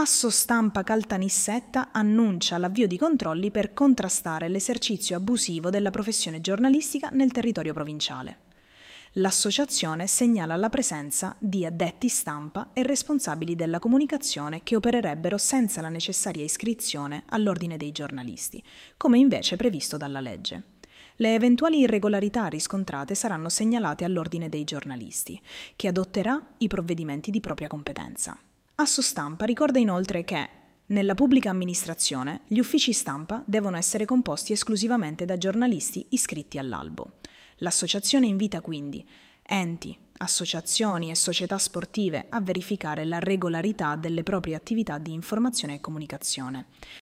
Assostampa Caltanissetta annuncia l'avvio di controlli per contrastare l'esercizio abusivo della professione giornalistica nel territorio provinciale. L'associazione segnala la presenza di addetti stampa e responsabili della comunicazione che opererebbero senza la necessaria iscrizione all'ordine dei giornalisti, come invece previsto dalla legge. Le eventuali irregolarità riscontrate saranno segnalate all'ordine dei giornalisti, che adotterà i provvedimenti di propria competenza. Assostampa ricorda inoltre che nella pubblica amministrazione gli uffici stampa devono essere composti esclusivamente da giornalisti iscritti all'albo. L'associazione invita quindi enti, associazioni e società sportive a verificare la regolarità delle proprie attività di informazione e comunicazione,